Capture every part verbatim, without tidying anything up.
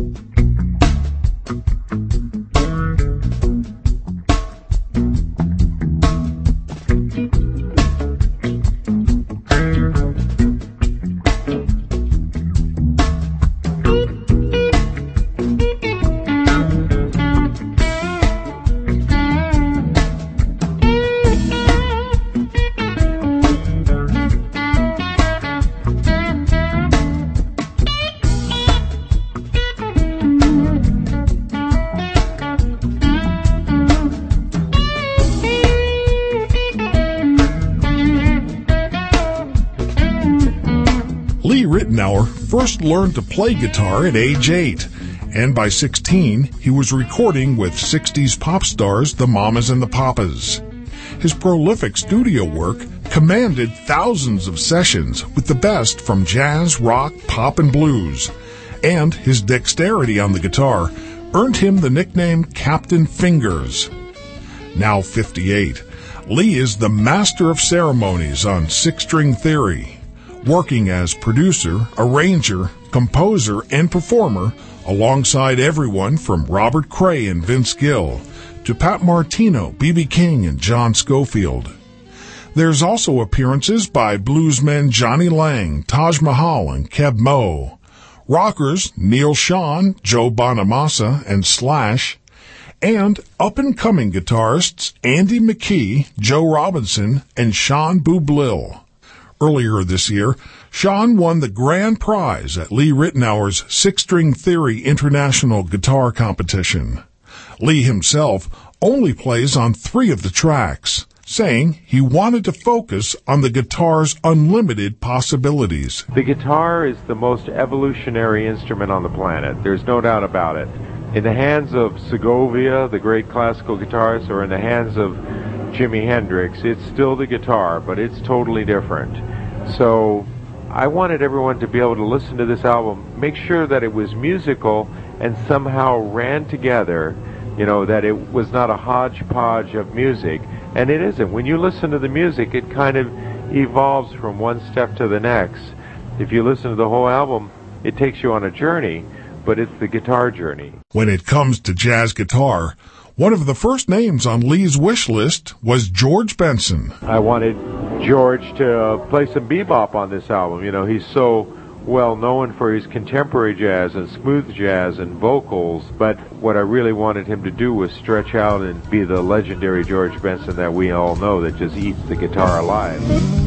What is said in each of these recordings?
Lee Ritenour first learned to play guitar at age eight, and by sixteen, he was recording with sixties pop stars the Mamas and the Papas. His prolific studio work commanded thousands of sessions with the best from jazz, rock, pop, and blues, and his dexterity on the guitar earned him the nickname Captain Fingers. Now fifty-eight, Lee is the master of ceremonies on Six String Theory, working as producer, arranger, composer, and performer alongside everyone from Robert Cray and Vince Gill to Pat Martino, B B King, and John Scofield. There's also appearances by bluesmen Johnny Lang, Taj Mahal, and Keb Mo, rockers Neil Schon, Joe Bonamassa, and Slash, and up-and-coming guitarists Andy McKee, Joe Robinson, and Sean Bublil. Earlier this year, Sean won the grand prize at Lee Ritenour's Six String Theory International Guitar Competition. Lee himself only plays on three of the tracks, saying he wanted to focus on the guitar's unlimited possibilities. The guitar is the most evolutionary instrument on the planet. There's no doubt about it. In the hands of Segovia, the great classical guitarist, or in the hands of Jimi Hendrix, it's still the guitar, but it's totally different. So I wanted everyone to be able to listen to this album, make sure that it was musical and somehow ran together, you know, that it was not a hodgepodge of music. And it isn't. When you listen to the music, it kind of evolves from one step to the next. If you listen to the whole album, it takes you on a journey, but it's the guitar journey. When it comes to jazz guitar, one of the first names on Lee's wish list was George Benson. I wanted George to uh, play some bebop on this album. You know, he's so well known for his contemporary jazz and smooth jazz and vocals, but what I really wanted him to do was stretch out and be the legendary George Benson that we all know, that just eats the guitar alive.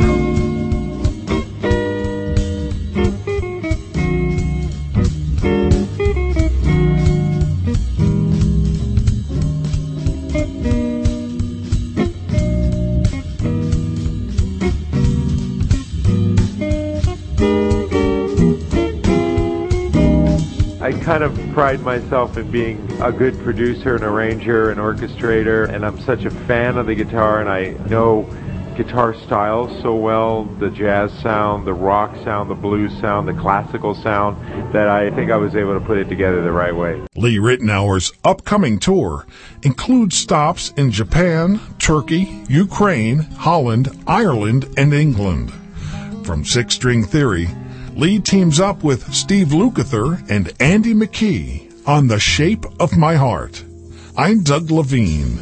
I kind of pride myself in being a good producer, an arranger, an orchestrator, and I'm such a fan of the guitar, and I know guitar styles so well, the jazz sound, the rock sound, the blues sound, the classical sound, that I think I was able to put it together the right way. Lee Ritenour's upcoming tour includes stops in Japan, Turkey, Ukraine, Holland, Ireland, and England. From Six String Theory, Lee teams up with Steve Lukather and Andy McKee on The Shape of My Heart. I'm Doug Levine.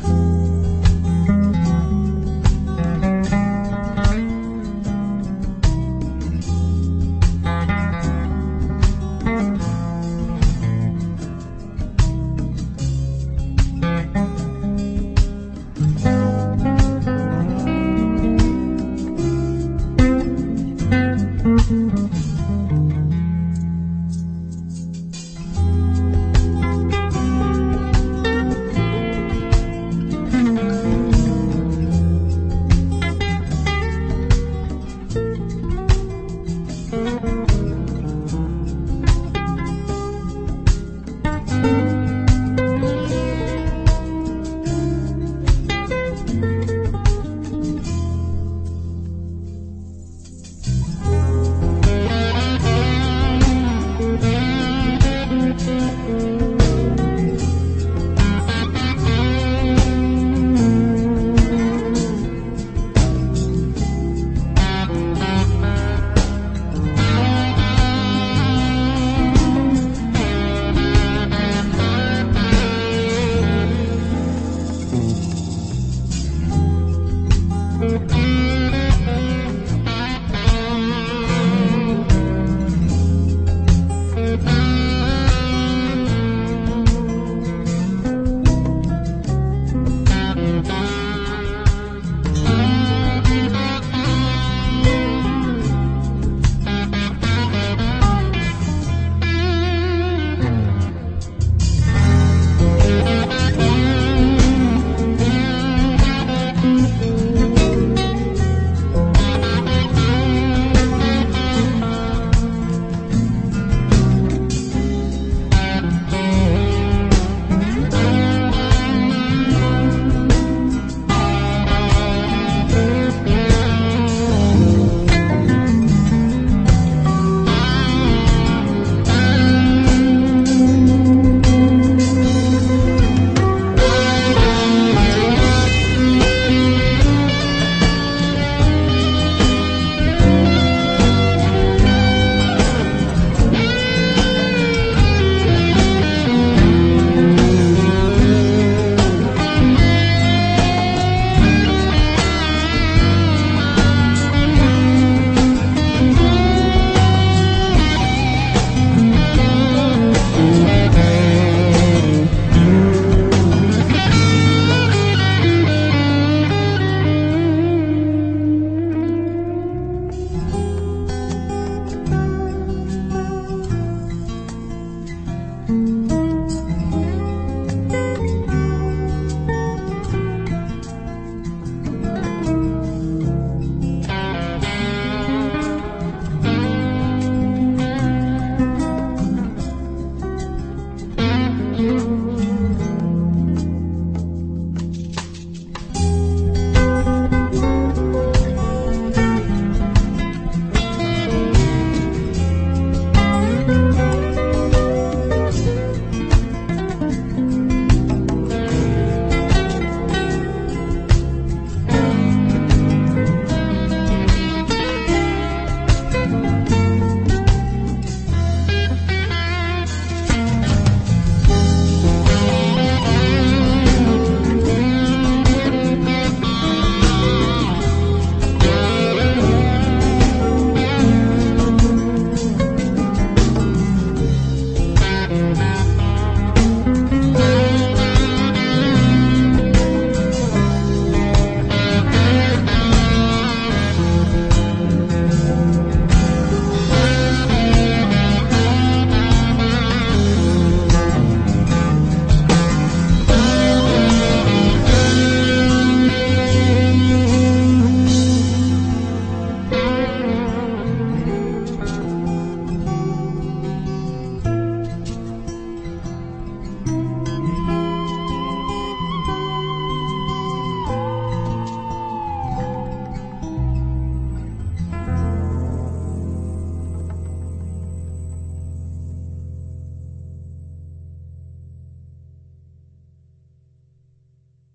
you.